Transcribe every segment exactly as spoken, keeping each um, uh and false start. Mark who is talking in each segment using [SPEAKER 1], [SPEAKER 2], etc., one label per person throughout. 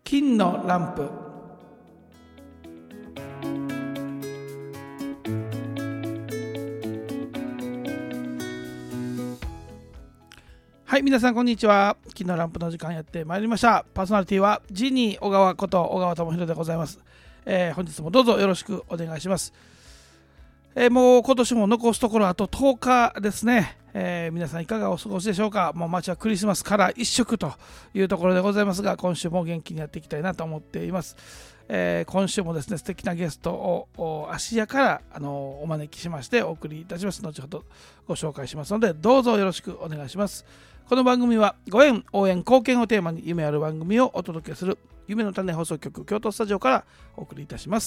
[SPEAKER 1] 金のランプ。はい、皆さんこんにちは。金のランプの時間やってまいりました。パーソナリティはジニー小川こと小川智弘でございます。えー、本日もどうぞよろしくお願いします。えー、もう今年も残すところあととおかですね。えー、皆さんいかがお過ごしでしょうか。もう街はクリスマスから一色というところでございますが、今週も元気にやっていきたいなと思っています。えー、今週もですね素敵なゲストを芦屋からあのお招きしましてお送りいたします。後ほどご紹介しますのでどうぞよろしくお願いします。この番組はご縁、応援、貢献をテーマに夢ある番組をお届けする夢の種放送局京都スタジオからお送りいたします。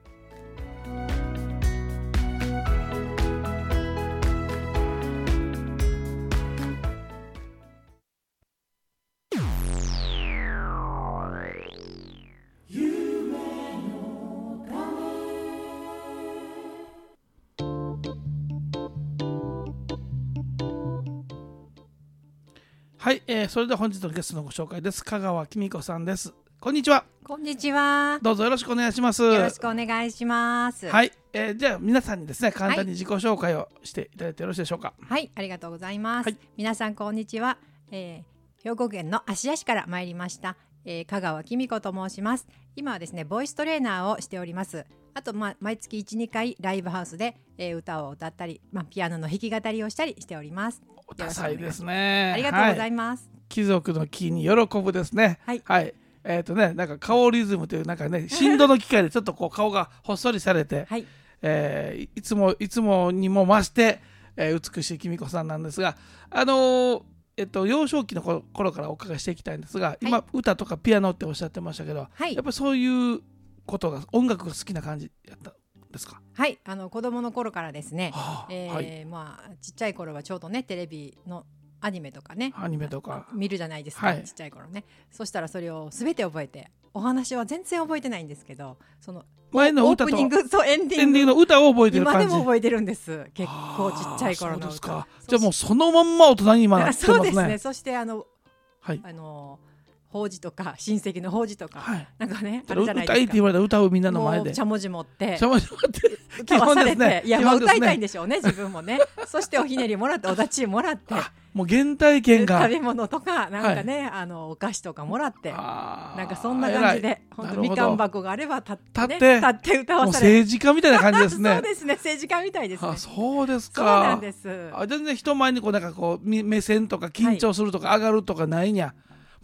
[SPEAKER 1] はい、えー、それでは本日のゲストのご紹介です。香川きみ子さんです。こんにちは。
[SPEAKER 2] こんにちは。
[SPEAKER 1] どうぞよろしくお願いします。
[SPEAKER 2] よろしくお願いします。
[SPEAKER 1] はい、えー、じゃあ皆さんにですね簡単に自己紹介をしていただいてよろしいでしょうか。
[SPEAKER 2] はい、ありがとうございます。
[SPEAKER 1] はい、
[SPEAKER 2] 皆さんこんにちは、えー、兵庫県の芦屋市から参りました、えー、香川きみ子と申します。今はですねボイストレーナーをしております。あと、ま、毎月 いち,に 回ライブハウスで、えー、歌を歌ったり、ま、ピアノの弾き語りをしたりしております。
[SPEAKER 1] お多彩ですね。
[SPEAKER 2] ありがとうございます。はい、
[SPEAKER 1] 貴族の木に喜ぶですね。
[SPEAKER 2] はい、
[SPEAKER 1] はい、えっ、ー、とねなんか顔リズムというなんかね振動の機械でちょっとこう顔がほっそりされて、はい、えー、いつもいつもにも増して、えー、美しいきみこさんなんですが、あのー、えっと幼少期の頃からお伺いしていきたいんですが、はい、今歌とかピアノっておっしゃってましたけど、はい、やっぱりそういうことが音楽が好きな感じやったですか。
[SPEAKER 2] はい、あの子供の頃からですね、
[SPEAKER 1] はあ、
[SPEAKER 2] えーはいまあ、ちっちゃい頃はちょうどねテレビのアニメとかね
[SPEAKER 1] アニメとか
[SPEAKER 2] 見るじゃないですか、はい、ちっちゃい頃ね。そしたらそれを全て覚えて、お話は全然覚えてないんですけど、その
[SPEAKER 1] 前の歌と
[SPEAKER 2] オープニングとエンディング、
[SPEAKER 1] エンディングの歌を覚えてる感じ。
[SPEAKER 2] 今でも覚えてるんです。結構ちっちゃい頃の歌。
[SPEAKER 1] そうですか。じゃあもうそのまんま大人に今なってますね。
[SPEAKER 2] そうですね。そしてあの、はい、あの法事とか親戚の法事とか、はい、なんかねあるじゃないですか。
[SPEAKER 1] 歌いって言われたら歌うみんなの前で
[SPEAKER 2] もうしゃもじ持って
[SPEAKER 1] しゃもじ持って
[SPEAKER 2] 歌わされて、ね、いやまあ歌いたいんでしょうね自分もねそしておひねりもらってお立ちもらって
[SPEAKER 1] もう原体験が
[SPEAKER 2] 食べ物とかなんかね、はい、あのお菓子とかもらってなんかそんな感じで本当みかん箱があれば立って、ね、立って立って歌わされる。もう
[SPEAKER 1] 政治家みたいな感じですね
[SPEAKER 2] そうですね、政治家みたいですね。
[SPEAKER 1] あ、そうですか。
[SPEAKER 2] そうなんです。
[SPEAKER 1] あ、全然人前にこうなんかこう目線とか緊張するとか上がるとかないんや、はい、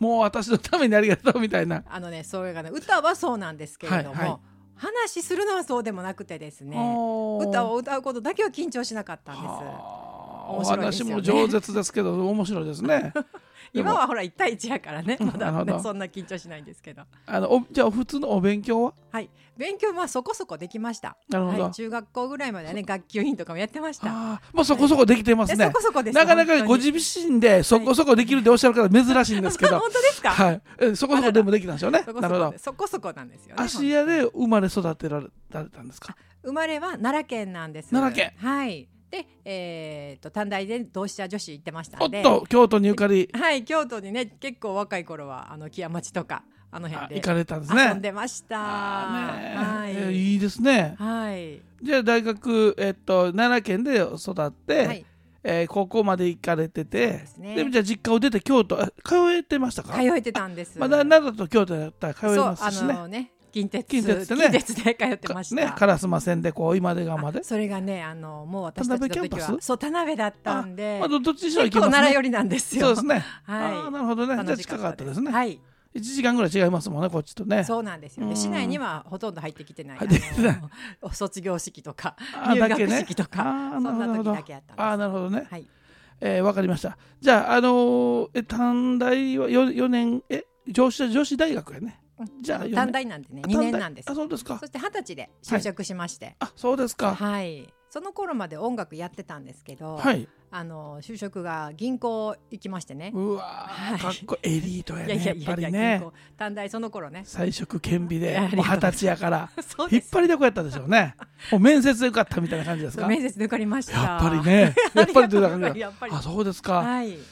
[SPEAKER 1] もう私のためにありがとうみたいな。
[SPEAKER 2] あのねそれがね歌はそうなんですけれども、はいはい、話するのはそうでもなくてですね、歌を歌うことだけは緊張しなかったんです。面白いですよね。
[SPEAKER 1] お話も饒舌ですけど面白いですね
[SPEAKER 2] 今はほらいち対いちやからねまだねそんな緊張しないんですけど。
[SPEAKER 1] あのおじゃあ普通のお勉強は？
[SPEAKER 2] はい、勉強はそこそこできました。なるほど、はい、中学校ぐらいまではね学級委員とかもやってました。
[SPEAKER 1] あ、まあ、そこそこできてますね、
[SPEAKER 2] はい、そこそこです。
[SPEAKER 1] なかなかご自身でそこそこできるっておっしゃるから珍しいんですけど、
[SPEAKER 2] はい、本当ですか？
[SPEAKER 1] はい、えそこそこでもできたんですよね。なるほど、
[SPEAKER 2] そこそこなんですよね。
[SPEAKER 1] 芦屋で生まれ育てられたんですか？
[SPEAKER 2] 生まれは奈良県なんです。
[SPEAKER 1] 奈良県、
[SPEAKER 2] はい。で、えー、と短大で同志社女子行ってましたので、
[SPEAKER 1] おっと京都にゆかり。
[SPEAKER 2] はい、京都にね結構若い頃はあの木屋町とかあの辺で
[SPEAKER 1] 行かれたんですね。
[SPEAKER 2] 遊んでました。
[SPEAKER 1] あ、ね、
[SPEAKER 2] はい、
[SPEAKER 1] えー、いいですね。
[SPEAKER 2] はい。
[SPEAKER 1] じゃあ大学、えっと、奈良県で育って、はい、えー、高校まで行かれてて、で、ね、でじゃあ実家を出て京都通えてましたか？
[SPEAKER 2] 通えてたんです。
[SPEAKER 1] まあ、奈良と京都だったら通えますしね。
[SPEAKER 2] そう、あのね近鉄、
[SPEAKER 1] 近鉄でね、
[SPEAKER 2] 近鉄で通ってました。
[SPEAKER 1] ね、烏丸線でこう今出川まで。
[SPEAKER 2] それがね、あのもう私たちの時はそう田辺だったんで、
[SPEAKER 1] まあ、どっちにしろ行けますね。
[SPEAKER 2] 結構奈良寄りなんですよ。
[SPEAKER 1] そうですね。
[SPEAKER 2] はい。
[SPEAKER 1] あ、なるほどね。じゃあ近かったですね。
[SPEAKER 2] はい。
[SPEAKER 1] いちじかんぐらい違いますもんねこっちとね。
[SPEAKER 2] そうなんですよね。市内にはほとんど入ってきてない。卒業式とか入学式とか、ね、そんな時だけやったんです。
[SPEAKER 1] あ、なるほどね。
[SPEAKER 2] はい。
[SPEAKER 1] えー、わかりました。じゃああのー、え短大は 4, よねんえ上智女子大学やね。
[SPEAKER 2] じゃあ短大なんでねにねんなんです。
[SPEAKER 1] あ、そうですか。
[SPEAKER 2] そして二十歳で就職しまして、はい、
[SPEAKER 1] あ、そうですか。
[SPEAKER 2] はい。その頃まで音楽やってたんですけど、
[SPEAKER 1] はい、
[SPEAKER 2] あの就職が銀行行きましてね。
[SPEAKER 1] うわ、はい、かっこエリートやね。いやいやいや、やっぱりね。
[SPEAKER 2] 短大その頃ね。
[SPEAKER 1] 才色兼備でもう二十歳やから引っ張りだこやったでしょうね。もう面接で受かったみたいな感じですか？
[SPEAKER 2] 面接で受かりました。
[SPEAKER 1] やっぱりね。やっぱりという感じ。あ、そうですか。
[SPEAKER 2] はい。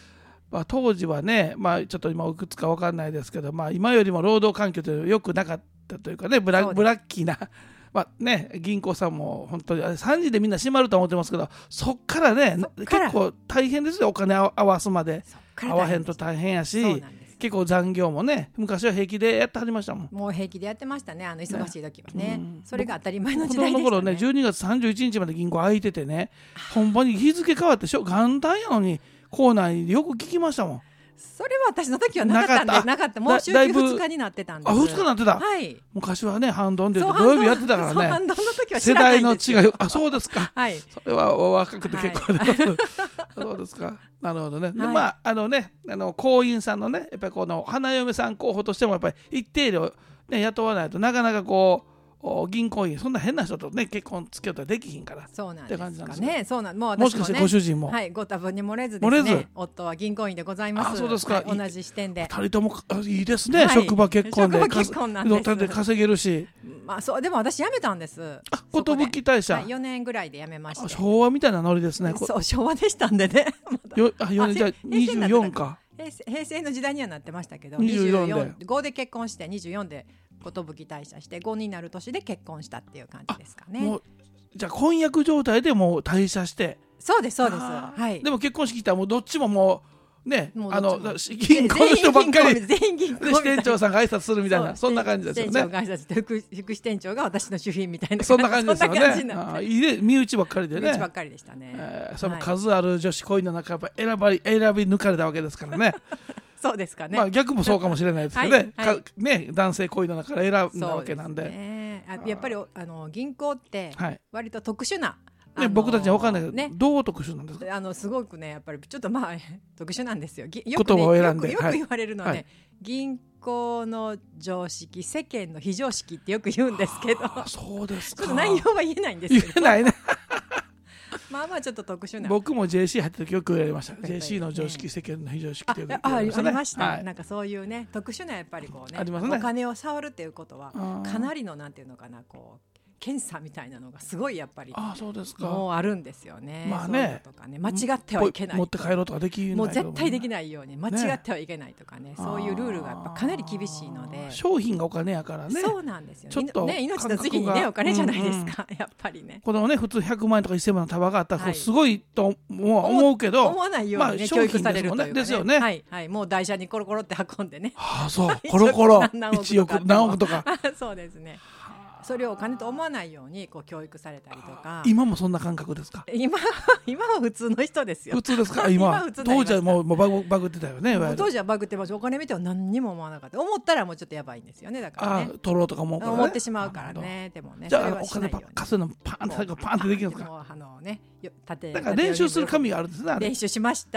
[SPEAKER 1] まあ、当時はね、まあ、ちょっと今いくつか分かんないですけど、まあ、今よりも労働環境というのは良くなかったというかね、ブラブラッキーな、まあね、銀行さんも本当にあれさんじでみんな閉まると思ってますけど、そっからね
[SPEAKER 2] から
[SPEAKER 1] 結構大変ですよ。お金合わすまで合わへんと大変やし、結構残業もね昔は平気でやってはりましたもん。
[SPEAKER 2] もう平気でやってましたね、あの忙しい時はね、
[SPEAKER 1] うん、
[SPEAKER 2] それが当たり前の時代でしたね。
[SPEAKER 1] 子供の頃ねじゅうにがつさんじゅういちにちまで銀行開いててね、ほんまに日付変わってしょ元旦やのに校内でよく聞きましたもん。
[SPEAKER 2] それは私の時はなかったんで、なかった、もう週休ふつかになってたんです。
[SPEAKER 1] あ、ふつかになってた、
[SPEAKER 2] はい、
[SPEAKER 1] 昔はね半ドンで土曜日やってたからね。
[SPEAKER 2] 半ドンの時は知らないんですよ。
[SPEAKER 1] 世代の違い、あ、そうですか、
[SPEAKER 2] はい、
[SPEAKER 1] それは若くて結構、はい、そうですか、なるほどね、はい、でまああのねあの行員さんのねやっぱりこの花嫁さん候補としてもやっぱり一定量、ね、雇わないとなかなかこう銀行員そんな変な人とね結婚付き合ったらできひんから。
[SPEAKER 2] そうなんですかね。
[SPEAKER 1] って感じなんですか。
[SPEAKER 2] そうなん、もう私もね、
[SPEAKER 1] もしかしてご主人も、
[SPEAKER 2] はい、ご多分に漏れずですね、
[SPEAKER 1] 漏れず
[SPEAKER 2] 夫は銀行員でございます。
[SPEAKER 1] あ、そうですか、
[SPEAKER 2] はい、同じ視点で
[SPEAKER 1] ふたりともいいですね、
[SPEAKER 2] はい、
[SPEAKER 1] 職場結婚で
[SPEAKER 2] 職場結婚なんです。
[SPEAKER 1] で稼げるし、
[SPEAKER 2] まあ、そうでも私辞めたんです。
[SPEAKER 1] あ、寿大社、
[SPEAKER 2] はい、よねんぐらいで辞めまして。
[SPEAKER 1] 昭和みたいなノリですね。
[SPEAKER 2] そう、昭和でしたんでね
[SPEAKER 1] よあよねんじゃあにじゅうよんか、
[SPEAKER 2] 平成、平成の時代にはなってましたけど、
[SPEAKER 1] にじゅうよんで
[SPEAKER 2] ごで結婚してにじゅうよんで寿退社してごになる年で結婚したっていう感じですかね。
[SPEAKER 1] もうじゃあ婚約状態でもう退社して。
[SPEAKER 2] そうですそうです、はい、
[SPEAKER 1] でも結婚式来たらもうどっちももうね、
[SPEAKER 2] もう
[SPEAKER 1] あの銀行の人ばっかり
[SPEAKER 2] 全員銀行
[SPEAKER 1] で支店長さんが挨拶するみたいな、そんな感じですよね。
[SPEAKER 2] 支店長が挨拶して副、副支店長が私の主賓みたいな、
[SPEAKER 1] そんな感じですよね。
[SPEAKER 2] あ、
[SPEAKER 1] いいね、身内ばっかりでね。
[SPEAKER 2] 身内ばっかりでしたね、
[SPEAKER 1] えー、その数ある女子恋の中やっぱ選ばり選び抜かれたわけですからね
[SPEAKER 2] そうですかね。
[SPEAKER 1] まあ逆もそうかもしれないですけどね、
[SPEAKER 2] はいはい、
[SPEAKER 1] ね、男性恋の中から選んだわけなんで。
[SPEAKER 2] そうですね、あ、やっぱりあの銀行って割と特殊な、
[SPEAKER 1] ね、僕たちには分かんないけど、ね、どう特殊なんですか。
[SPEAKER 2] あのすごくねやっぱりちょっとまあ特殊なんですよ。よく、ね、
[SPEAKER 1] 言葉を選んで
[SPEAKER 2] よく、よく言われるのはね、はい、銀行の常識世間の非常識ってよく言うんですけど、
[SPEAKER 1] そうですか。
[SPEAKER 2] ちょっと内容は言えないんですけど、
[SPEAKER 1] 言えないね
[SPEAKER 2] まあまあちょっと特殊な。
[SPEAKER 1] 僕も ジェーシー 入った時よく言われました。ジェーシー の常識世間の非常識っていう、
[SPEAKER 2] ああ、ありました、
[SPEAKER 1] はい、
[SPEAKER 2] なんかそういうね特殊なやっぱりこうね、
[SPEAKER 1] ありますね、
[SPEAKER 2] お金を触るっていうことはかなりのなんていうのかな、こう検査みたいなのがすごいやっぱり
[SPEAKER 1] ああ、そうですか、
[SPEAKER 2] もうあるんですよね。
[SPEAKER 1] まあね、
[SPEAKER 2] そういうのとかね、間違ってはいけない、
[SPEAKER 1] 持って帰ろうとかできない、
[SPEAKER 2] もう絶対できないように間違ってはいけないとか ね, ねそういうルールがやっぱかなり厳しいので、
[SPEAKER 1] 商品がお金やからね。
[SPEAKER 2] そうなんですよ、
[SPEAKER 1] ちょっと
[SPEAKER 2] ね、命の次にねお金じゃないですか、うんうん、やっぱりね。
[SPEAKER 1] このね普通ひゃくまんえんとかせんまんの束があったら、はい、すごいと思うけど
[SPEAKER 2] 思わないように、ね、まあ、教育されるというかね、ですよね、はいはい、もう台車にコロコロって運んでね、
[SPEAKER 1] ああ、そうコロコロいちおく何億とか
[SPEAKER 2] そうですね、それをお金と思わないようにこう教育されたりとか。
[SPEAKER 1] 今もそんな感覚ですか。
[SPEAKER 2] 今今は普通の人ですよ。
[SPEAKER 1] 普通ですか。今は当時はもうバグ、バグってたよね。
[SPEAKER 2] 当時はバグってます。お金見ては何にも思わなかった。思ったらもうちょっとやばいんですよね。だからね、
[SPEAKER 1] あ、取ろうとかも思うから、ね、
[SPEAKER 2] 思ってしまうからね。でもね、
[SPEAKER 1] じゃあお金稼ぐのパンってパンってできるんですか。
[SPEAKER 2] もうあのね、縦
[SPEAKER 1] だから練習する紙があるんですね。
[SPEAKER 2] 練習しました。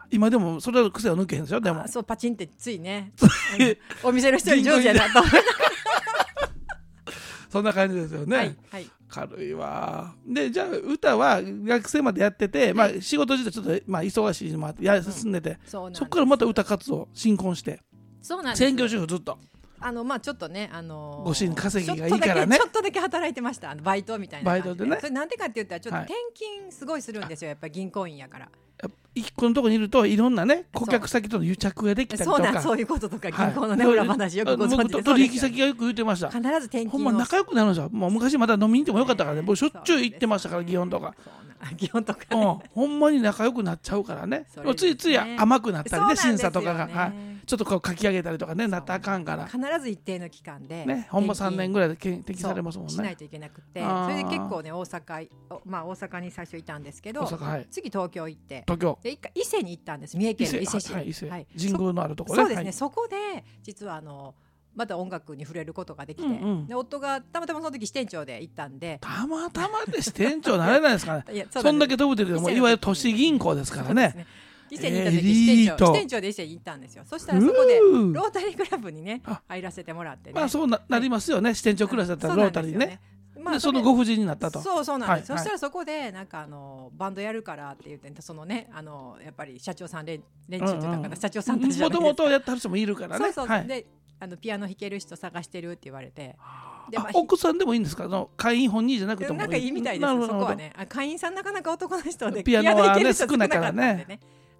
[SPEAKER 1] 今でもそれは癖を抜けへんですよ。でも
[SPEAKER 2] そうパチンってついねお店の人より上手やなと思いながら
[SPEAKER 1] そんな感じですよね、はいはい、軽いわ。でじゃあ歌は学生までやってて、はい、まあ、仕事自体ちょっと、まあ、忙しいのもあってや進んでて、うん、そこからまた歌活動新婚して、
[SPEAKER 2] そうなんです、
[SPEAKER 1] 専業主婦ずっと
[SPEAKER 2] あのまあちょっとね、あのー、
[SPEAKER 1] ご主人稼ぎがいいからね、
[SPEAKER 2] ちょっとだけ働いてました。あのバイトみたいな感じで。
[SPEAKER 1] バイトでね。
[SPEAKER 2] それなんでかって言ったらちょっと転勤すごいするんですよ、やっぱり銀行員やから。
[SPEAKER 1] 一個のところにいるといろんなね顧客先との癒着ができたりとか、
[SPEAKER 2] そうなん、そういうこととか銀行のね、はい、裏話よくご存知で、
[SPEAKER 1] 取引先がよく言ってました。
[SPEAKER 2] 必ず転勤を
[SPEAKER 1] ほんま仲良くなるんですよ。もう昔まだ飲みに行ってもよかったからね、僕しょっちゅう行ってましたから、祇園とか。
[SPEAKER 2] 祇園とか、ね、
[SPEAKER 1] うん、ほんまに仲良くなっちゃうからね。ね、ついつい甘くなったりね、審査とかが、はい、ちょっとこう書き上げたりとかねなったらあかんから、
[SPEAKER 2] 必ず一定の期間で
[SPEAKER 1] ね、ほんまさんねんぐらいで転記されますもんね。
[SPEAKER 2] しないといけなくて、それで結構ね大阪、まあ大阪に最初いたんですけど、はい、次東京行って、
[SPEAKER 1] 東京
[SPEAKER 2] で一回伊勢に行ったんです。三重県の伊勢市、
[SPEAKER 1] はい、伊勢、はい、神宮のあるところね。
[SPEAKER 2] そうですね、はい、そこで実はあのまた音楽に触れることができて、うんうん、で夫がたまたまその時支店長で行ったんで、
[SPEAKER 1] たまたまで支店長なれないですかねそ, そんだけ飛ぶてるもいわゆる都市銀行ですからね。
[SPEAKER 2] 伊勢に行った時支店長、支店長で伊勢に行ったんですよ。そしたらそこでロータリークラブにね入らせてもらってね、
[SPEAKER 1] まあそう な, なりますよね、支店長クラスだったらロータリーね。まあ、そ, そのご婦人になったと。
[SPEAKER 2] そうそうなんです、はい、そしたらそこでなんかあのバンドやるからって言ってそのねあのやっぱり社長さん連中って言ったかな、うんうん、社長さんたちじゃないですか。
[SPEAKER 1] もともとやってはる人もいるからね。
[SPEAKER 2] そうそうそう、
[SPEAKER 1] はい、
[SPEAKER 2] であのピアノ弾ける人探してるって言われて、
[SPEAKER 1] で、まあ、奥さんでもいいんですか、の会員本人じゃなくても
[SPEAKER 2] なんかいいみたいです。そこはね、会員さんなかなか男の人で
[SPEAKER 1] ピアノはね少ないからね。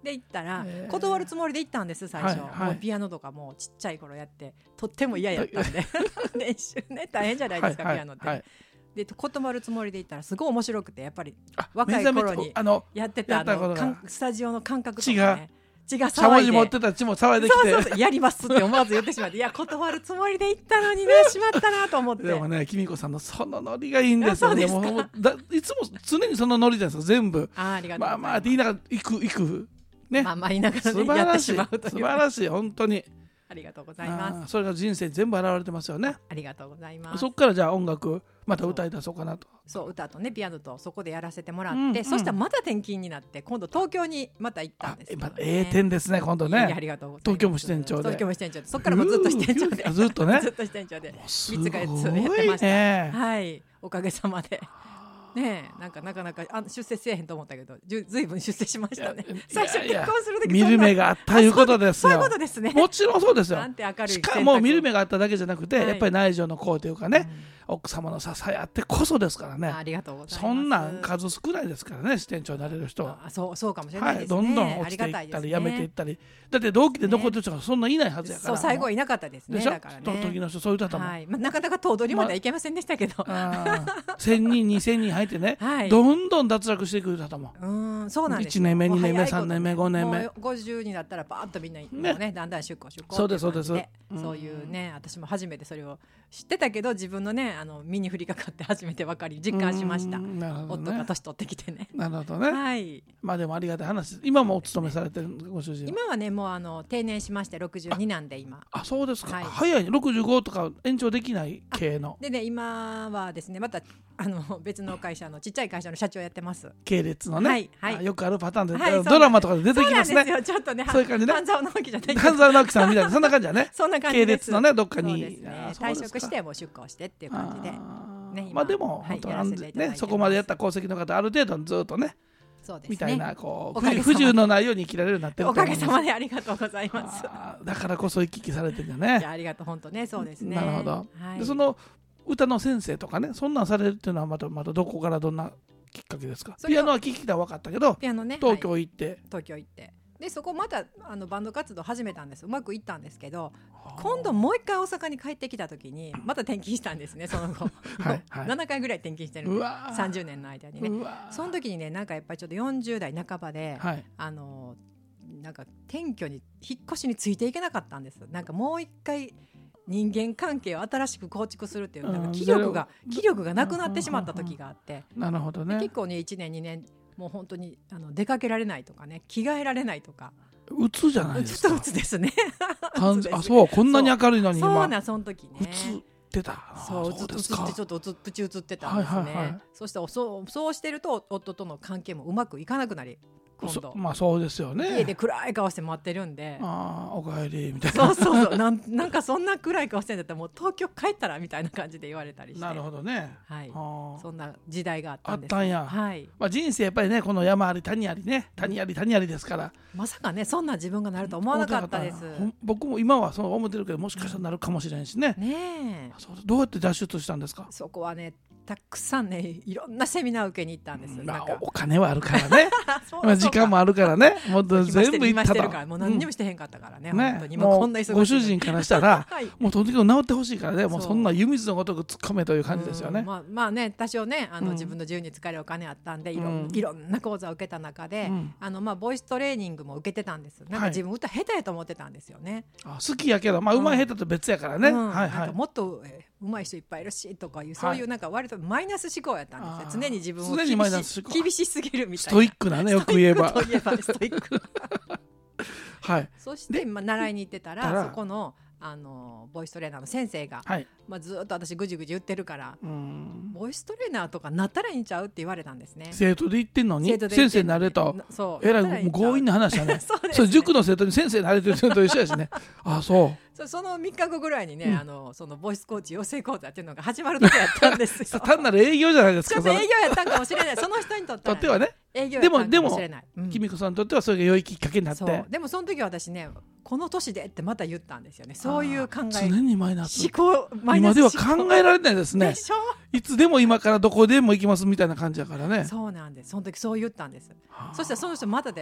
[SPEAKER 2] で行ったら、
[SPEAKER 1] えー
[SPEAKER 2] 断るつもりで行ったんです最初、
[SPEAKER 1] はいはい
[SPEAKER 2] もうピアノとかもうちっちゃい頃やってとっても嫌やったんで練習ね大変じゃないですか、
[SPEAKER 1] はい
[SPEAKER 2] ピアノって、
[SPEAKER 1] はいはい
[SPEAKER 2] で断るつもりで行ったらすごい面白くてやっぱり
[SPEAKER 1] あ
[SPEAKER 2] 若い頃に
[SPEAKER 1] めちゃめちゃあの
[SPEAKER 2] やってたあ
[SPEAKER 1] やったことが
[SPEAKER 2] のかんスタジオの感覚とかね血が
[SPEAKER 1] しゃも
[SPEAKER 2] 騒いで
[SPEAKER 1] じ持ってた血も騒いできて
[SPEAKER 2] そうそうそうやりますって思わず言ってしまっていや断るつもりで行ったのになしまったなと思って
[SPEAKER 1] でもね、きみこさんのそのノリがいいんですよ。
[SPEAKER 2] あそうですか
[SPEAKER 1] でももうだいつも常にそのノリですよ、全部。
[SPEAKER 2] あーありがとうございます
[SPEAKER 1] まあまあって言いながら行く行くね。
[SPEAKER 2] まあまあ言いながら
[SPEAKER 1] 素
[SPEAKER 2] ねやって
[SPEAKER 1] 晴らしい
[SPEAKER 2] しまうという
[SPEAKER 1] 素晴らしい本当に。
[SPEAKER 2] ありがとうございます
[SPEAKER 1] あーそれが人生に全部現れてますよね。
[SPEAKER 2] ありがとうございます
[SPEAKER 1] そっからじゃあ音楽また歌い出そうかなと。
[SPEAKER 2] そう歌とねピアノとそこでやらせてもらって、
[SPEAKER 1] うんうん
[SPEAKER 2] そしたらまた転勤になって今度東京にまた行ったんですよ、ね、
[SPEAKER 1] あまええ点ですね今度
[SPEAKER 2] いやあ
[SPEAKER 1] ね。
[SPEAKER 2] りがとうございます
[SPEAKER 1] 東京も支店長で
[SPEAKER 2] 東京も支店長でそっからもうずっと支店長で
[SPEAKER 1] うーずっとね
[SPEAKER 2] ずっと支店長で
[SPEAKER 1] す
[SPEAKER 2] みっつがや
[SPEAKER 1] ご
[SPEAKER 2] つやってま
[SPEAKER 1] い
[SPEAKER 2] した、
[SPEAKER 1] ね。
[SPEAKER 2] はいおかげさまでねえなんかなかなかあ出世せえへんと思ったけどずずいぶん出世しましたね
[SPEAKER 1] いや
[SPEAKER 2] 最初
[SPEAKER 1] いやいや
[SPEAKER 2] 結婚する時
[SPEAKER 1] 見る目があったいうことです
[SPEAKER 2] そういう
[SPEAKER 1] よ
[SPEAKER 2] ことですね
[SPEAKER 1] もちろんそうですよ
[SPEAKER 2] なんて明るい選択
[SPEAKER 1] しかも見る目があっただけじゃなくて、
[SPEAKER 2] はい
[SPEAKER 1] やっぱり内助の功というかね、
[SPEAKER 2] うん
[SPEAKER 1] 奥様の支えあってこそですからね。
[SPEAKER 2] ありがとうございます
[SPEAKER 1] そんなん数少ないですからね支店長になれる人は。
[SPEAKER 2] あそうそうかもしれない
[SPEAKER 1] はい、
[SPEAKER 2] ですね、
[SPEAKER 1] どんどん落ちていったりやめていったり、だって同期で残ってる人がそんないないはずやから、
[SPEAKER 2] そう最後いなかったですね
[SPEAKER 1] でしょ
[SPEAKER 2] だからね
[SPEAKER 1] その時の人そういう歌ったもん、
[SPEAKER 2] はいまあ、なかなか頭取まではいけませんでしたけど、
[SPEAKER 1] あーせんにんにせんにん入ってね、
[SPEAKER 2] はい
[SPEAKER 1] どんどん脱落していく歌ったもん。
[SPEAKER 2] うーんそうなんですよ
[SPEAKER 1] いちねんめ
[SPEAKER 2] もう
[SPEAKER 1] にねんめ
[SPEAKER 2] 早いこと
[SPEAKER 1] さんねんめごねんめ
[SPEAKER 2] もうごじゅうになったらパーッとみんな、ねね、だんだん出向出向
[SPEAKER 1] そうです
[SPEAKER 2] ってい感じ
[SPEAKER 1] そうですうん
[SPEAKER 2] そういうね私も初めてそれを知ってたけど自分のねあの身に降りかかって初めて分かり実感しました、
[SPEAKER 1] うんなるほどね
[SPEAKER 2] 夫が年取ってきてね
[SPEAKER 1] なるほどね、
[SPEAKER 2] はい
[SPEAKER 1] まあでもありがたい話です。今もお勤めされてるご主人は。
[SPEAKER 2] 今はねもうあの定年しましてろくじゅうになんで今
[SPEAKER 1] あそうですか、
[SPEAKER 2] はい
[SPEAKER 1] 早いねろくじゅうごとか延長できない系の
[SPEAKER 2] でね今はですねまたあの別の会社のちっちゃい会社の社長やってます
[SPEAKER 1] 系列のね、
[SPEAKER 2] はいはい
[SPEAKER 1] あよくあるパターンで、
[SPEAKER 2] はいそうなんです
[SPEAKER 1] ドラマとかで出てきます
[SPEAKER 2] そうなんです
[SPEAKER 1] ね。
[SPEAKER 2] よちょっとね
[SPEAKER 1] そういう感じね
[SPEAKER 2] 半沢直樹じゃないけど
[SPEAKER 1] 半沢直樹さんみたいなそんな感じだね
[SPEAKER 2] そんな感じ
[SPEAKER 1] 系
[SPEAKER 2] です
[SPEAKER 1] 列のねどっかに
[SPEAKER 2] そうですね
[SPEAKER 1] あそうですか
[SPEAKER 2] 退職してもう出向してっていう感じで
[SPEAKER 1] あー
[SPEAKER 2] ね今
[SPEAKER 1] まあでも、
[SPEAKER 2] はい
[SPEAKER 1] 本当
[SPEAKER 2] やらせていただいてます
[SPEAKER 1] ねそこまでやった功績の方ある程度ずっとね
[SPEAKER 2] そうですね
[SPEAKER 1] みたいなこう
[SPEAKER 2] おかげさまで
[SPEAKER 1] 不自由のないように生きられるようになってる
[SPEAKER 2] お
[SPEAKER 1] と思います。
[SPEAKER 2] かげさまでありがとうございます
[SPEAKER 1] あーだからこそ行き来されてるんだ
[SPEAKER 2] いや
[SPEAKER 1] ね。
[SPEAKER 2] ありがとう本当ねそうですね
[SPEAKER 1] なるほど、
[SPEAKER 2] はい
[SPEAKER 1] でその歌の先生とかねそんなんされるっていうのはまたまたどこからどんなきっかけですか。
[SPEAKER 2] それは
[SPEAKER 1] ピアノは聴きたら分かったけど
[SPEAKER 2] ピアノね
[SPEAKER 1] 東
[SPEAKER 2] はい
[SPEAKER 1] 京行って、
[SPEAKER 2] 東京行ってでそこまたあのバンド活動始めたんですうまくいったんですけど今度もう一回大阪に帰ってきた時にまた転勤したんですねその後
[SPEAKER 1] はいはい
[SPEAKER 2] ななかいぐらい転勤してるんで
[SPEAKER 1] うわー
[SPEAKER 2] さんじゅうねんの間にね
[SPEAKER 1] うわー
[SPEAKER 2] その時にねなんかやっぱりちょっとよんじゅう代半ばで、
[SPEAKER 1] はい
[SPEAKER 2] あのなんか転居に引っ越しについていけなかったんですなんかもう一回人間関係を新しく構築するっていうなんか
[SPEAKER 1] うん
[SPEAKER 2] 気力が
[SPEAKER 1] ゼロ
[SPEAKER 2] 気力がなくなってしまった時があって
[SPEAKER 1] なるほどね。
[SPEAKER 2] 結構ねいちねんにねんもう本当にあの出かけられないとかね着替えられないとか
[SPEAKER 1] うつじゃないですか
[SPEAKER 2] ちょっとう。つですね
[SPEAKER 1] 完
[SPEAKER 2] うつです
[SPEAKER 1] あそうこんなに明るいのに今
[SPEAKER 2] そうなんその時
[SPEAKER 1] う
[SPEAKER 2] ね
[SPEAKER 1] つってた。
[SPEAKER 2] そう
[SPEAKER 1] あ
[SPEAKER 2] うつ
[SPEAKER 1] ですか
[SPEAKER 2] うつってちょっとうつプチうつってたんですね、
[SPEAKER 1] はいはいはい
[SPEAKER 2] そしたらそうそうしてると夫との関係もうまくいかなくなり今
[SPEAKER 1] そ
[SPEAKER 2] 度
[SPEAKER 1] まあそうですよね。
[SPEAKER 2] 家で暗い顔して待ってるんで
[SPEAKER 1] ああおかえりみたいな。
[SPEAKER 2] そうそうそうなんなんかそんな暗い顔してんだったらもう東京帰ったらみたいな感じで言われたりして
[SPEAKER 1] なるほどね。
[SPEAKER 2] はい
[SPEAKER 1] あー
[SPEAKER 2] そんな時代があったんです
[SPEAKER 1] あったんや
[SPEAKER 2] はい、
[SPEAKER 1] まあ、人生やっぱりねこの山あり谷ありね谷あり谷ありですから
[SPEAKER 2] まさかねそんな自分がなると思わなかったです
[SPEAKER 1] ほん僕も今はそう思ってるけどもしかしたらなるかもしれんしね、
[SPEAKER 2] ねえ
[SPEAKER 1] そうどうやって脱出したんですか。
[SPEAKER 2] そこはねたくさんねいろんなセミナー受けに行ったんです、
[SPEAKER 1] まあ
[SPEAKER 2] なんか、
[SPEAKER 1] お金はあるからね
[SPEAKER 2] そう
[SPEAKER 1] まあ時間もあるからねもっと
[SPEAKER 2] 暇し
[SPEAKER 1] 全部行っ
[SPEAKER 2] てる暇したて
[SPEAKER 1] と
[SPEAKER 2] るからもう何にもしてへんかったからね、
[SPEAKER 1] うん
[SPEAKER 2] 本当に今
[SPEAKER 1] も
[SPEAKER 2] こんな忙しいう
[SPEAKER 1] ご主人からしたら
[SPEAKER 2] はい
[SPEAKER 1] もうとにかく治ってほしいからねもう
[SPEAKER 2] そう
[SPEAKER 1] そんな湯水のごとく突っ込めという感じですよね、
[SPEAKER 2] うんまあ、まあね多少ねあの、
[SPEAKER 1] うん
[SPEAKER 2] 自分の自由に使えるお金あったんでいろ,、
[SPEAKER 1] うん
[SPEAKER 2] いろんな講座を受けた中で、
[SPEAKER 1] うん
[SPEAKER 2] あのまあ、ボイストレーニングも受けてたんですなん
[SPEAKER 1] はい
[SPEAKER 2] か自分歌下手やと思ってたんですよね、
[SPEAKER 1] あ好きやけどまあうまい下手と別やからね、
[SPEAKER 2] うん
[SPEAKER 1] はいはい
[SPEAKER 2] なんかもっとえー上手い人いっぱいいるしとかいうそういうなんか割とマイナス思考やったんですよ、
[SPEAKER 1] あー
[SPEAKER 2] 常に自分を
[SPEAKER 1] 常にマイナ
[SPEAKER 2] 厳し
[SPEAKER 1] ス思考
[SPEAKER 2] 厳しすぎるみ
[SPEAKER 1] ス
[SPEAKER 2] たいな
[SPEAKER 1] トイックなねよく言えば
[SPEAKER 2] ストイックといえばストイック
[SPEAKER 1] はい
[SPEAKER 2] そして、まあ、習いに行ってたら
[SPEAKER 1] たら
[SPEAKER 2] そこのあのボイストレーナーの先生が、
[SPEAKER 1] はい
[SPEAKER 2] まあ、ずっと私ぐじぐじ言ってるから
[SPEAKER 1] うん
[SPEAKER 2] ボイストレーナーとかなったらいいんちゃうって言われたんですね。
[SPEAKER 1] 生徒で言ってんのに
[SPEAKER 2] 生徒で言って
[SPEAKER 1] 先生になれと
[SPEAKER 2] なそう
[SPEAKER 1] えらい
[SPEAKER 2] なったんちゃう
[SPEAKER 1] 強引な話だね
[SPEAKER 2] そうですね
[SPEAKER 1] それ塾の生徒に先生になれてるのと一緒やしねあそう
[SPEAKER 2] そそのみっかごぐらいにね、
[SPEAKER 1] うん
[SPEAKER 2] あのそのボイスコーチ養成講座っていうのが始まる時やったんですよ。
[SPEAKER 1] 単なる営業じゃないです
[SPEAKER 2] ちょ
[SPEAKER 1] かそれ
[SPEAKER 2] っと営業やったんかもしれないその人にとっては、
[SPEAKER 1] とってはね
[SPEAKER 2] 営業やったんかもしれない。うん
[SPEAKER 1] きみこさんにとってはそれが良いきっかけになって
[SPEAKER 2] そうでもその時は私ねこの年でってまた言ったんですよねそういう考え
[SPEAKER 1] あー常にマイナス
[SPEAKER 2] 思考マイ
[SPEAKER 1] 今
[SPEAKER 2] ナス
[SPEAKER 1] では考えられないですね
[SPEAKER 2] でしょ
[SPEAKER 1] いつでも今からどこでも行きますみたいな感じやからね
[SPEAKER 2] そうなんですその時そう言ったんです
[SPEAKER 1] はあ
[SPEAKER 2] そしたらその人またで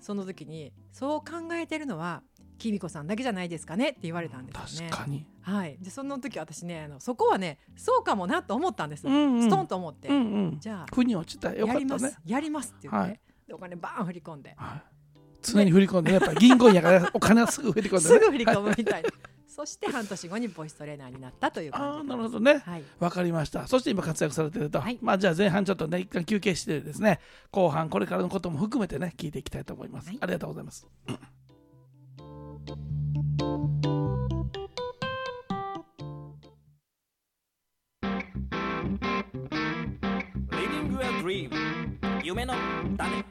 [SPEAKER 2] その時にそう考えてるのはきみこさんだけじゃないですかねって言われたんですよね。
[SPEAKER 1] 確かに、
[SPEAKER 2] はい、でその時私ねあのそこはねそうかもなと思ったんです、
[SPEAKER 1] うんうん、
[SPEAKER 2] ストンと思って、
[SPEAKER 1] うんうん、
[SPEAKER 2] じゃあ
[SPEAKER 1] 腑に落ちたよかったね、
[SPEAKER 2] やりますやりますって言って、
[SPEAKER 1] はい、
[SPEAKER 2] でお金バーン振り込んで、
[SPEAKER 1] はい、常に振り込んで、やっぱ銀行員やからお金はすぐ振り込んで、ね、
[SPEAKER 2] すぐ振り込むみたいなそして半年後にボイストレーナーになったという感じです。
[SPEAKER 1] あ、なるほどね、
[SPEAKER 2] はい、
[SPEAKER 1] 分かりました。そして今活躍されていると、はい、まあ、じゃあ前半ちょっとね一旦休憩してですね、後半これからのことも含めてね聞いていきたいと思います、はい、ありがとうございます。
[SPEAKER 3] Living a dream 夢の種。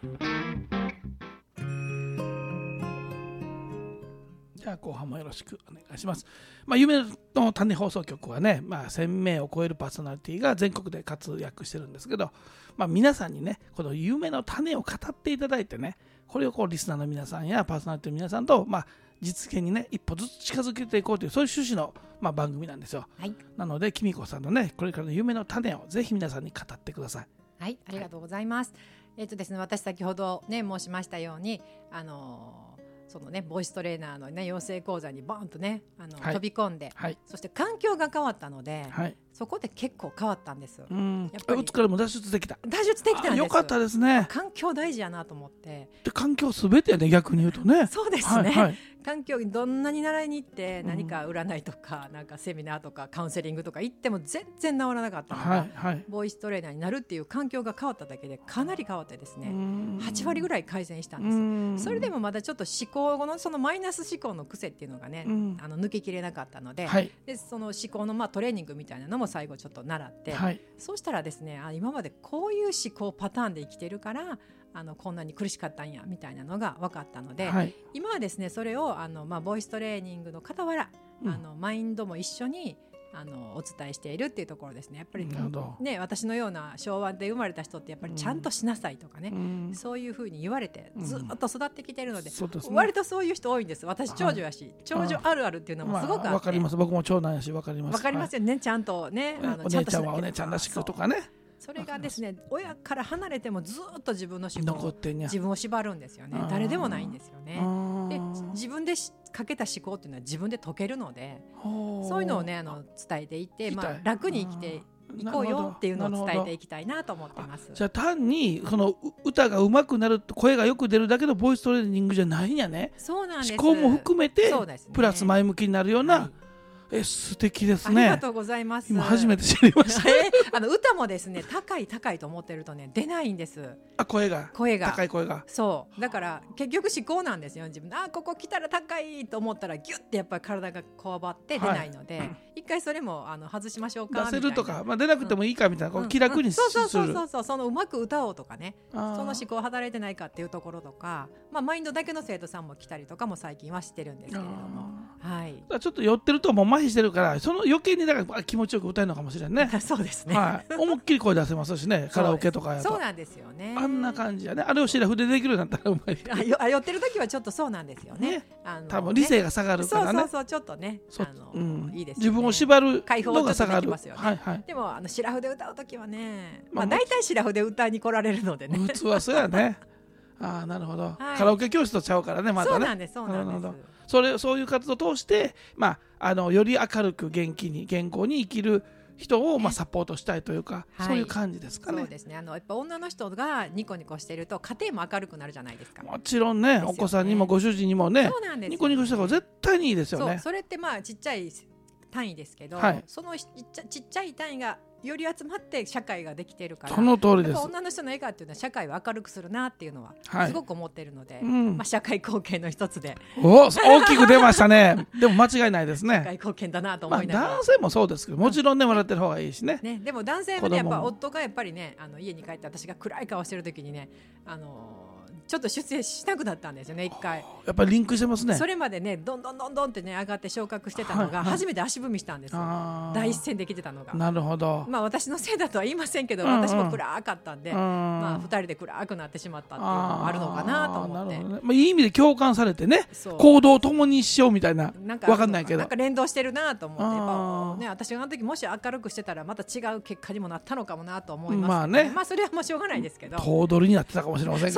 [SPEAKER 1] じゃあ後半もよろしくお願いします。まあ、夢の種放送局はね、まあ、せんめいを超えるパーソナリティが全国で活躍してるんですけど、まあ、皆さんにねこの夢の種を語っていただいてね、これをこうリスナーの皆さんやパーソナリティの皆さんと、まあ、実現にね一歩ずつ近づけていこうという、そういう趣旨の、まあ、番組なんですよ、はい、なのできみこさんのねこれからの夢の種をぜひ皆さんに語ってください。
[SPEAKER 2] はい、ありがとうございます、はい、えーとですね、私先ほどね申しましたようにあのーそのね、ボイストレーナーの、ね、養成講座にバーンとねあの、はい、飛び込んで、はい、そして環境が変わったので、はい、そこで結構変わったんです。
[SPEAKER 1] うん、やっぱりうつからも脱出できた
[SPEAKER 2] 脱出できたんです。
[SPEAKER 1] よかったですね。
[SPEAKER 2] 環境大事やなと思って。
[SPEAKER 1] で環境すべてやね、逆に言うとね。
[SPEAKER 2] そうですね、はいはい、環境どんなに習いに行って何か占いとか、うん、なんかセミナーとかカウンセリングとか行っても全然治らなかったのが、はいはい、ボイストレーナーになるっていう環境が変わっただけでかなり変わってですね、はちわりぐらい改善したんです。それでもまだちょっと思考のそのマイナス思考の癖っていうのがね、うん、あの抜けきれなかったので、はい、でその思考のまあトレーニングみたいなのも最後ちょっと習って、はい、そうしたらですね、あ今までこういう思考パターンで生きてるからあのこんなに苦しかったんやみたいなのが分かったので、はい、今はですねそれをあの、まあ、ボイストレーニングの傍ら、うん、あのマインドも一緒にあのお伝えしているっていうところですね。やっぱりね、私のような昭和で生まれた人ってやっぱりちゃんとしなさいとかね、うん、そういうふうに言われてずっと育ってきているので、うん、割とそういう人多いんです。私長女やし、はい、長女あるあるっていうのもすごくあって、
[SPEAKER 1] まあ、分かります。僕も長男やし分かります。
[SPEAKER 2] 分かりますよね、はい、ちゃんとね、あの
[SPEAKER 1] お姉ちゃんはお姉ちゃんらしくとかね。
[SPEAKER 2] それがですね、親から離れてもずっと自分の思考自分を縛るんですよね。誰でもないんですよね。で自分でかけた思考っていうのは自分で解けるので、そういうのをねあの伝えていって、まあ、楽に生きていこうよっていうのを伝えていきたいなと思ってます。
[SPEAKER 1] じゃあ単にその歌が上手くなる、声がよく出るだけのボイストレーニングじゃないんやね。
[SPEAKER 2] そうなんです。
[SPEAKER 1] 思考も含めて、ね、プラス前向きになるような、はい、え素敵ですね。
[SPEAKER 2] ありがとうございます。
[SPEAKER 1] 今初めて知りました
[SPEAKER 2] あの歌もですね高い高いと思ってるとね出ないんです。
[SPEAKER 1] あ声が
[SPEAKER 2] 声が
[SPEAKER 1] 高い声が
[SPEAKER 2] そうだから結局思考なんですよ。自分あここ来たら高いと思ったらギュッてやっぱり体がこわばって出ないので、はい、一回それもあの外しましょうかみたいな。
[SPEAKER 1] 出せるとか、まあ、出なくてもいいかみたいな、うん、こう気楽にする、
[SPEAKER 2] うんうん、そうそうそうそう、そのうまく歌おうとかね、その思考働いてないかっていうところとか、まあ、マインドだけの生徒さんも来たりとかも最近はしてるんですけれども、はい、
[SPEAKER 1] ちょっと寄ってるともう麻痺してるからその余計にだから気持ちよく歌えるのかもしれないね。
[SPEAKER 2] そうですね、
[SPEAKER 1] はい、思いっきり声出せますしねカラオケとかやと。
[SPEAKER 2] そうなんですよね。
[SPEAKER 1] あんな感じやね。あれをシラフでできるようになったらうまい。
[SPEAKER 2] あよあ寄ってる時はちょっとそうなんですよね。ねあの
[SPEAKER 1] 多分理性が下がるからね。
[SPEAKER 2] そうそうそうちょっとねあの、うん、いいですよね。
[SPEAKER 1] 自分を縛る
[SPEAKER 2] 解放
[SPEAKER 1] のが下がる。
[SPEAKER 2] ますよね。
[SPEAKER 1] はいはい、
[SPEAKER 2] でもあのシラフで歌う時はね、まあ、大体シラフで歌いに来られるのでね。
[SPEAKER 1] 普通はそうやね。ああなるほど、はい、カラオケ教室とちゃうからねまたね。
[SPEAKER 2] そうなんですそうなんです。
[SPEAKER 1] それそういう活動を通して、まあ、あのより明るく元気に健康に生きる人を、まあ、サポートしたいというか、はい、そういう感じですかね。
[SPEAKER 2] そうですね。あのやっぱ女の人がニコニコしてると家庭も明るくなるじゃないですか。
[SPEAKER 1] もちろん ね, ねお子さんにもご主人にもねそうなんです、ね、ニコニコした方が絶対にいいですよね。
[SPEAKER 2] そ, それってまあちっちゃい単位ですけど、はい、そのちっちゃ、ちっちゃい単位がより集まって社会ができているから、
[SPEAKER 1] その通りです。
[SPEAKER 2] 女の人の笑顔っていうのは社会を明るくするなっていうのはすごく思っているので、はい
[SPEAKER 1] うん
[SPEAKER 2] まあ、社会貢献の一つで
[SPEAKER 1] お大きく出ましたね。でも間違いないですね。
[SPEAKER 2] 社会貢献だなと思いながら、
[SPEAKER 1] まあ、男性もそうですけどもちろんね笑ってる方がいいし ね,
[SPEAKER 2] ねでも男性はねやっぱ夫がやっぱりねあの家に帰って私が暗い顔してる時にねあのちょっと出演しなくなったんですよね一回。
[SPEAKER 1] やっぱりリンクしてますね。
[SPEAKER 2] それまでねどんどんどんどんってね上がって昇格してたのが初めて足踏みしたんですよ、はいはい、第一線できてたのが。なるほど。まあ私のせいだとは言いませんけど、うんうん、私も暗かったんで、うんまあ、ふたりで暗くなってしまったっていうのもあるのかなと思って、ねまあ、
[SPEAKER 1] いい意味で共感されてね行動を共にしようみたいな
[SPEAKER 2] なんか
[SPEAKER 1] 分かんないけど
[SPEAKER 2] なんか連動してるなと思ってやっぱ、ね、私があの時もし明るくしてたらまた違う結果にもなったのかもなと思います、ね、まあね、まあそれはもうしょうがないですけど
[SPEAKER 1] 頭取になってたかもしれませんが
[SPEAKER 2] そうなん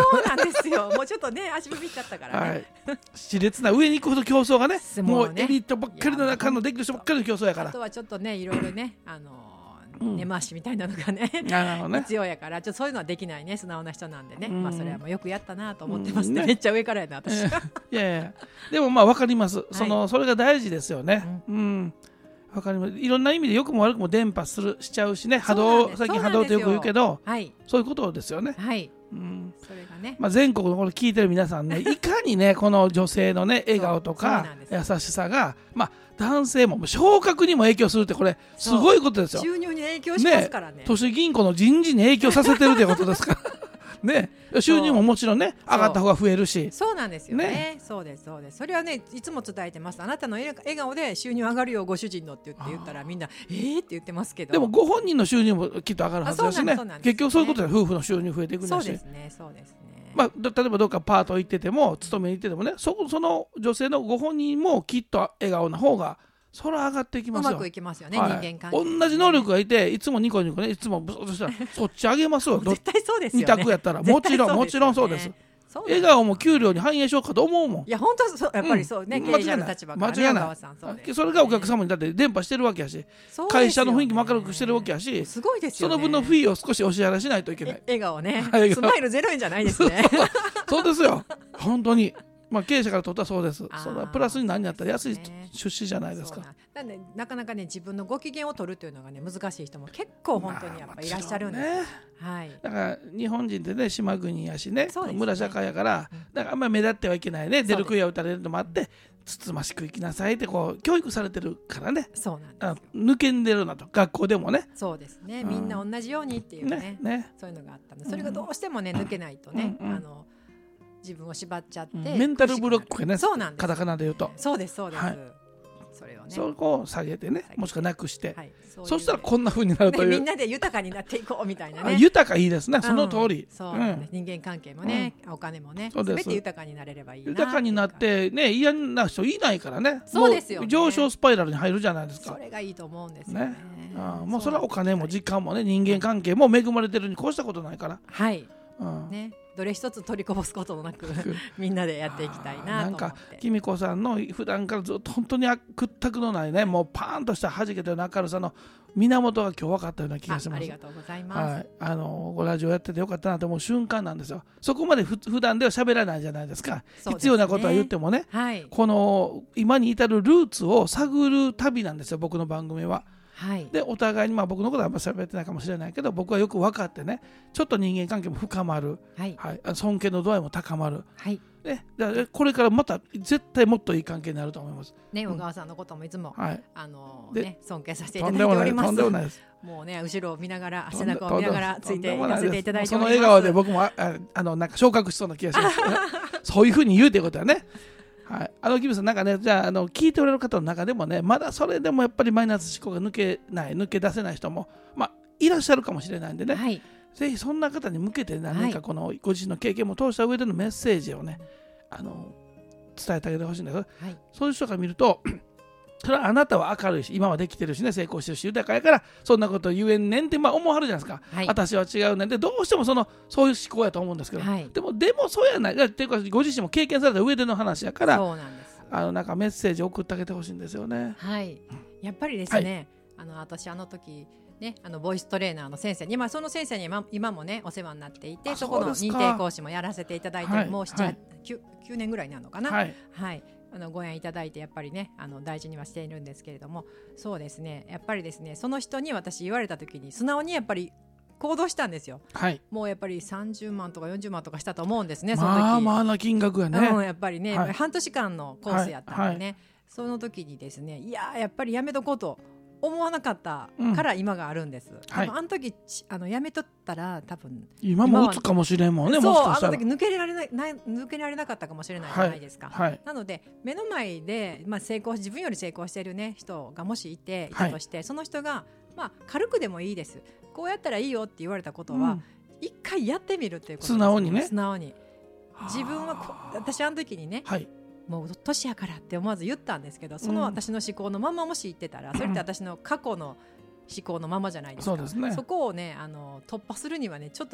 [SPEAKER 2] ですよ。もうちょっとね足踏みしちゃったからね、はい、
[SPEAKER 1] 熾烈な上に行くほど競争がねもうエリートばっかりの中のできる人ばっかりの競争やから、
[SPEAKER 2] あとはちょっとねいろいろねあの根回しみたいなのがね、うん、
[SPEAKER 1] ね
[SPEAKER 2] 必要やからちょっとそういうのはできないね素直な人なんでね、うん、まあそれはもうよくやったなと思ってますね、うん、めっちゃ上からやな私い
[SPEAKER 1] やいやでもまあ分かります、はい、そのそれが大事ですよね、うん、うんわかります。いろんな意味で良くも悪くも伝播するしちゃうしね波動最近波動ってよく言うけど、はい、そういうことですよね、
[SPEAKER 2] はいうん、それがね、
[SPEAKER 1] まあ、全国のこれ聞いてる皆さんねいかにねこの女性のね笑顔とか優しさが、まあ、男性も昇格にも影響するってこれすごいことですよ。
[SPEAKER 2] 収入に影響しますからね。
[SPEAKER 1] ね都市銀行の人事に影響させてるってことですからね、収入ももちろんね上がった方が増えるし。
[SPEAKER 2] そうなんですよ ね, ねそうですそうです。それはねいつも伝えてます。あなたの笑顔で収入上がるよご主人のって言って言ったらみんなえーって言ってますけど、
[SPEAKER 1] でもご本人の収入もきっと上がるはずだしね。結局そういうことで夫婦の収入増えていくんだし。
[SPEAKER 2] そうですねそうですね。
[SPEAKER 1] まあ、例えばどっかパート行ってても勤めに行っててもね そ, その女性のご本人もきっと笑顔な方がそれは上がっていきますよ。
[SPEAKER 2] うまくいきますよね、はい、人間関係、ね、
[SPEAKER 1] 同じ能力がいていつもニコニコねいつもブソッとしたらそっち上げますよ
[SPEAKER 2] 絶対そうですよね。
[SPEAKER 1] 二択やったらもちろん、ね、もちろんそうです。笑顔も給料に反映しようかと思うもん。
[SPEAKER 2] いや本当そうやっぱりそうね、うん、経営者の立場からね、間違いない。
[SPEAKER 1] そ, それがお客様にだって伝播してるわけやし、ね、会社の雰囲気も明るくしてるわけやし、
[SPEAKER 2] すごいですよね。
[SPEAKER 1] その分のフィーを少しお支払いしないといけない。
[SPEAKER 2] 笑顔ねスマイルゼロ円じゃないですね
[SPEAKER 1] そうですよ本当に。まあ、経営者からとってはそうです。それはプラスに何やったら安い出資じゃないですか。
[SPEAKER 2] なんでなかなかね自分のご機嫌を取るというのがね難しい人も結構本当にやっぱいらっしゃるんです、まあねはい、
[SPEAKER 1] だから日本人ってね島国やし ね, ね村社会やから、うん、だからあんまり目立ってはいけないね出る杭は打たれるのもあってつつましく生きなさいってこう教育されてるからね。
[SPEAKER 2] そうなんです
[SPEAKER 1] 抜けんでるなと学校でもね。
[SPEAKER 2] そうですねみんな同じようにっていう ね, ね, ねそういうのがあったんでそれがどうしてもね、うん、抜けないとね、うんうん、あの自分を縛っちゃって、うん、
[SPEAKER 1] メンタルブロックがね
[SPEAKER 2] そうなんです
[SPEAKER 1] カタカナで言うと
[SPEAKER 2] そうですそうです、はい、
[SPEAKER 1] それをねそこを下げてねもしくはなくして、はい、そういうね、そしたらこんな風になるという、
[SPEAKER 2] ね、みんなで豊かになっていこうみたいなね。
[SPEAKER 1] 豊かいいですねその通り、
[SPEAKER 2] うんそうねうん、人間関係もね、うん、お金もね全て豊かになれればいいな。
[SPEAKER 1] 豊かになってね嫌な人いないからね。
[SPEAKER 2] そうですよね。
[SPEAKER 1] 上昇スパイラルに入るじゃないですか。
[SPEAKER 2] それがいいと思うんですよね。ね
[SPEAKER 1] あもうそれはお金も時間もね人間関係も恵まれてるに越したことないから。
[SPEAKER 2] はい、うんねどれ一つ取りこぼすことなくみんなでやっていきたいなと思って。なんか
[SPEAKER 1] きみこさんの普段からずっと本当に屈託のないねもうパーンとした弾けた明るさの源が今日分かったような気がします。
[SPEAKER 2] あ, ありがとうございます、
[SPEAKER 1] はい、あのごラジオやっててよかったなと思う瞬間なんですよ。そこまでふ普段では喋らないじゃないですか。ですね、必要なことは言ってもね、はい、この今に至るルーツを探る旅なんですよ僕の番組は。はい、でお互いに、まあ、僕のことはあんまり喋ってないかもしれないけど僕はよく分かってねちょっと人間関係も深まる、はいはい、尊敬の度合いも高まる、はいね、だこれからまた絶対もっといい関係になると思います、
[SPEAKER 2] ね、小川さんのこともいつも、はいあのーね、尊敬させてい
[SPEAKER 1] た
[SPEAKER 2] だいております。
[SPEAKER 1] とんでもないです。
[SPEAKER 2] もうね後ろを見ながら背中を見ながらついていかせていただいております。
[SPEAKER 1] その笑顔で僕も あ, あ, あのなんか昇格しそうな気がしますそういうふうに言うということはねはい、あのキムさんなんかねじゃあ、あの聞いておられる方の中でもねまだそれでもやっぱりマイナス思考が抜けない抜け出せない人も、まあ、いらっしゃるかもしれないんでね、はい、ぜひそんな方に向けて何かこのご自身の経験も通した上でのメッセージをねあの伝えてあげてほしいんだけど、はい、そういう人が見るとそれはあなたは明るいし今はできてるしね成功してるし豊かやからそんなこと言えんねんって、まあ、思わはるじゃないですか、はい、私は違うねんでどうしてもそのそういう思考やと思うんですけど、はい、でもでもそうやないっていうかご自身も経験された上での話やから
[SPEAKER 2] そうなんです。
[SPEAKER 1] あのなんかメッセージを送ってあげてほしいんですよね。
[SPEAKER 2] はいやっぱりですね、はい、あの私あの時ね、あのボイストレーナーの先生に、まあ、その先生に 今, 今もねお世話になっていて そ, そこの認定講師もやらせていただいて、はい、もう 7,、はい、9, きゅうねんぐらいになるのかな、はいはい、あのご縁いただいてやっぱりねあの大事にはしているんですけれどもそうですねやっぱりですねその人に私言われた時に素直にやっぱり行動したんですよ、はい、もうやっぱりさんじゅうまんとかよんじゅうまんとかしたと思うんですねその時。
[SPEAKER 1] まあまあな金額やね、
[SPEAKER 2] うん、やっぱりね、はい、半年間のコースやったんでね、はいはい、その時にですねいややっぱりやめとこうと思わなかったから今があるんです、うんはい、あの時あのやめとったら多分
[SPEAKER 1] 今も打つかもしれんもんね。
[SPEAKER 2] そう
[SPEAKER 1] もしかしたら
[SPEAKER 2] あの時抜けられない抜けられなかったかもしれないじゃないですか、はいはい、なので目の前で、まあ、成功自分より成功している、ね、人がもしいていたとして、はい、その人が、まあ、軽くでもいいですこうやったらいいよって言われたことは、うん、一回やってみるっていうことです、
[SPEAKER 1] 素直にね
[SPEAKER 2] 素直に自分はこ私あの時にね、はい、もう年やからって思わず言ったんですけどその私の思考のままもし言ってたら、うん、それって私の過去の思考のままじゃないですか。
[SPEAKER 1] そうですね、
[SPEAKER 2] そこをねあの突破するにはねちょっと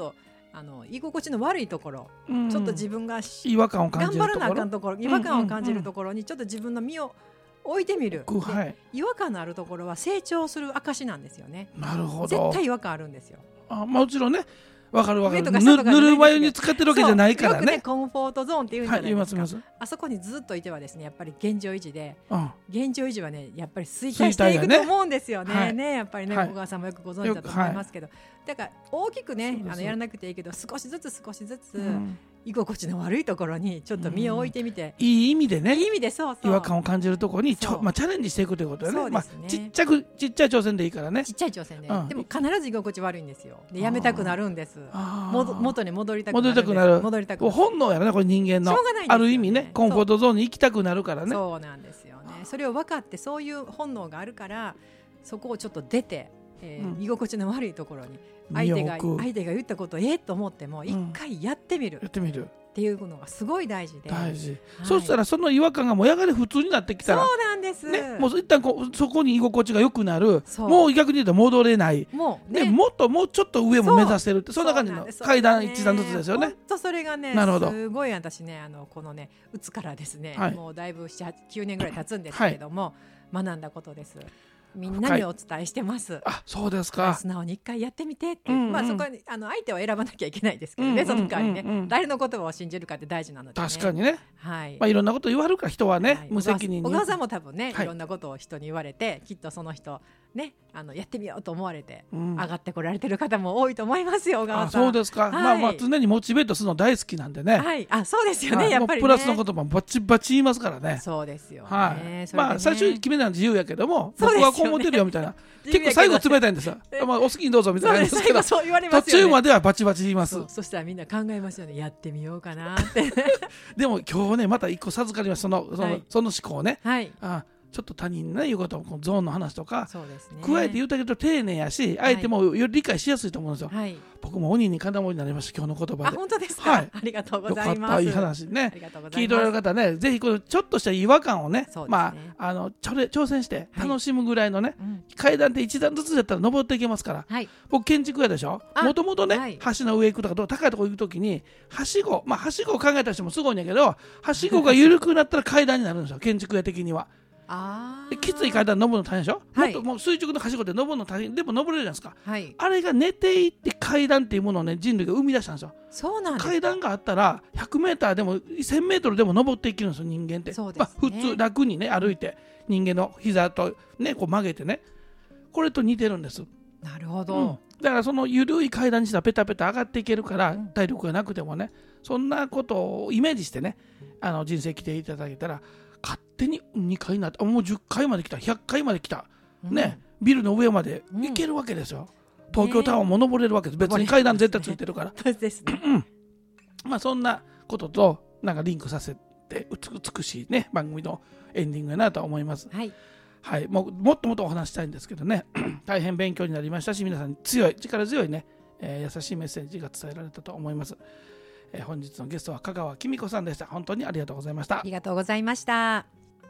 [SPEAKER 2] あの居心地の悪いところ、
[SPEAKER 1] うん、
[SPEAKER 2] ちょっと自分が
[SPEAKER 1] 違和感を感じるところ、
[SPEAKER 2] 頑張らなあかんところ、違和感を感じるところにちょっと自分の身を置いてみる、
[SPEAKER 1] うんうんはい、
[SPEAKER 2] 違和感のあるところは成長する証なんですよね。
[SPEAKER 1] なるほど。
[SPEAKER 2] 絶対違和感あるんですよ。
[SPEAKER 1] あ、もちろんね、わかるわかる。ぬぬるま湯に使ってるわけじゃないからね。
[SPEAKER 2] よくねコンフォートゾーンって言うんじゃないですか、はい、
[SPEAKER 1] 言います言います。
[SPEAKER 2] あそこにずっといてはですねやっぱり現状維持で、
[SPEAKER 1] うん、
[SPEAKER 2] 現状維持はねやっぱり衰退していくと思うんですよね。
[SPEAKER 1] はい、
[SPEAKER 2] ねやっぱりね、はい、小川さんもよくご存知だと思いますけど、はい、だから大きくねあのやらなくていいけど少しずつ少しずつ、うん、居心地の悪いところにちょっと身を置いてみて、
[SPEAKER 1] うん、いい意味でね、
[SPEAKER 2] いい意味でそうそう
[SPEAKER 1] 違和感を感じるところにちょ、まあ、チャレンジしていくということで ね,
[SPEAKER 2] そうですね、
[SPEAKER 1] まあ、ちっちゃくちっちゃい挑戦でいいからね。
[SPEAKER 2] ちっちゃい挑戦で、
[SPEAKER 1] うん、
[SPEAKER 2] でも必ず居心地悪いんですよ。でやめたくなるんです。元に戻りたくなる
[SPEAKER 1] 戻りたくなる。
[SPEAKER 2] 戻りたくなる。
[SPEAKER 1] 本能やねこれ人間の、
[SPEAKER 2] ね、
[SPEAKER 1] ある意味ねコンフォートゾーンに行きたくなるからね。
[SPEAKER 2] そうなんですよね。それを分かってそういう本能があるからそこをちょっと出て、えーうん、居心地の悪いところに相手が相手が言ったことをえー、と思っても一回やってみる、
[SPEAKER 1] うん、やってみる
[SPEAKER 2] っていうのがすごい大事で
[SPEAKER 1] 大事、はい、そしたらその違和感がもうやがて普通になってきたら
[SPEAKER 2] そうなんです、
[SPEAKER 1] ね、もう一旦こうそこに居心地が良くなる。もう逆に言うと戻れない。
[SPEAKER 2] もう、ね
[SPEAKER 1] ね、もっともうちょっと上も目指せるって そ, そんな感じの階段一段ずつですよね。
[SPEAKER 2] 本当それがね
[SPEAKER 1] なるほど
[SPEAKER 2] すごい私ねあのこのねうつからですね、はい、もうだいぶなな、きゅうねんぐらい経つんですけれども、はい、学んだことです。みんなにお伝えしてます。
[SPEAKER 1] あ、そうですか。
[SPEAKER 2] 素直に一回やってみてって、うんうん、まあそこにあの相手を選ばなきゃいけないですけどね、うんうんうんうん、その代わりね誰の言葉を信じるかって大事なので、ね、
[SPEAKER 1] 確かにね、
[SPEAKER 2] はい
[SPEAKER 1] まあ、いろんなこと言われるから人はね、はい、無責任に。
[SPEAKER 2] 小川さんも多分ね、
[SPEAKER 1] はい、
[SPEAKER 2] いろんなことを人に言われてきっとその人ねあのやってみようと思われて、うん、上がってこられてる方も多いと思いますよ小川さん。
[SPEAKER 1] あ、そうですか、はい、まあ、まあ常にモチベートするの大好きなんでね、
[SPEAKER 2] はい、あ、そうですよね、やっぱりね
[SPEAKER 1] プラスの言葉もバチバチ言いますからね。
[SPEAKER 2] そうですよね、
[SPEAKER 1] はい、まあ最初に決めたのは自由やけども、僕はこう思ってるよみたいな結構最後冷たいんですよまあ、お好きにどうぞみたいな感じですけど、
[SPEAKER 2] そう言われますよね、
[SPEAKER 1] 途中まではバチバチ言います。
[SPEAKER 2] そ, そしたらみんな考えますよね、やってみようかなって
[SPEAKER 1] でも今日ねまた一個授かります。そのその、はい、その思考ね、はい、あちょっと他人の言うこともゾーンの話とか、
[SPEAKER 2] そうですね、
[SPEAKER 1] 加えて言うたけど丁寧やし相手もより理解しやすいと思うんですよ、はい、僕も鬼に金棒になりました今日の言葉で。
[SPEAKER 2] あ、本当ですか、はい、ありがとうございます。
[SPEAKER 1] よかった、いい話ね。聞いておられる方ね、ぜひこのちょっとした違和感を ね, ね、まあ、あのちょれ挑戦して楽しむぐらいのね、はい、階段って一段ずつやったら登っていけますから、はい、僕建築家でしょ。もともとね、はい、橋の上行くとか高いところ行くときにはしご、まあはしごを考えた人もすごいんやけど、はしごが緩くなったら階段になるんですよ建築家的には。あきつい階段登るの大変でしょ、はい、もっともう垂直のはしごで登るの大変でも登れるじゃないですか、はい、あれが寝ていって階段っていうものをね人類が生み出したんですよ。
[SPEAKER 2] そうなんです。
[SPEAKER 1] 階段があったらひゃくメーターでもせんメートルでも登っていけるんですよ人間って。そうですね、まあ、普通楽にね歩いて人間の膝とねこう曲げてね、これと似てるんです。
[SPEAKER 2] なるほど、
[SPEAKER 1] うん、だからその緩い階段にしたらペタペタ上がっていけるから、うん、体力がなくてもねそんなことをイメージしてねあの人生来ていただけたら勝手ににかいになってもうじゅっかいまで来たひゃっかいまで来た、うんね、ビルの上まで行けるわけですよ、うん、東京タワーも登れるわけです、別に階段絶対ついてるから
[SPEAKER 2] そうですね、
[SPEAKER 1] うん、まあそんなこととなんかリンクさせて美しいね番組のエンディングやなと思います。はい、はい、もうもっともっとお話したいんですけどね大変勉強になりましたし皆さんに強い力強いね、えー、優しいメッセージが伝えられたと思います。えー、本日のゲストは香川きみこさんでした。本当にありがとうございました。
[SPEAKER 2] ありがとうございました。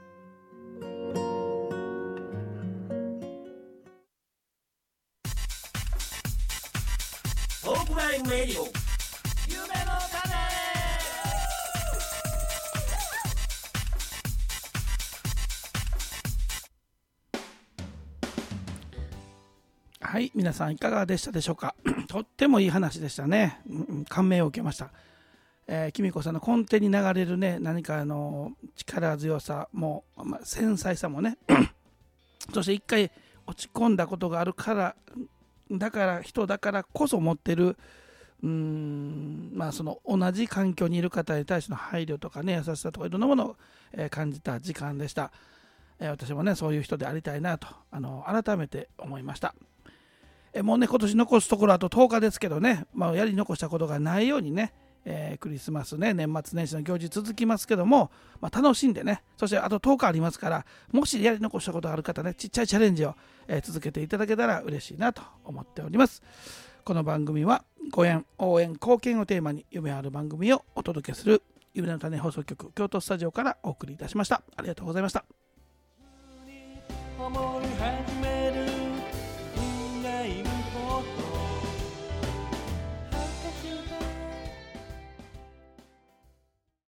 [SPEAKER 3] トークライブレディオ夢の種。
[SPEAKER 1] はい、皆さんいかがでしたでしょうかとってもいい話でしたね、うん、感銘を受けました。えー、きみこさんの根底に流れるね何かあの力強さも、まあ、繊細さもねそして一回落ち込んだことがあるからだから人だからこそ持ってるうーんまあその同じ環境にいる方に対しての配慮とかね優しさとかいろんなものを、えー、感じた時間でした。えー、私もねそういう人でありたいなとあの改めて思いました。えー、もうね今年残すところあととおかですけどね、まあ、やり残したことがないようにねえー、クリスマスね年末年始の行事続きますけども、まあ、楽しんでねそしてあととおかありますからもしやり残したことがある方ねちっちゃいチャレンジを、えー、続けていただけたら嬉しいなと思っております。この番組はご縁応援貢献をテーマに夢ある番組をお届けする夢の種放送局京都スタジオからお送りいたしました。ありがとうございました。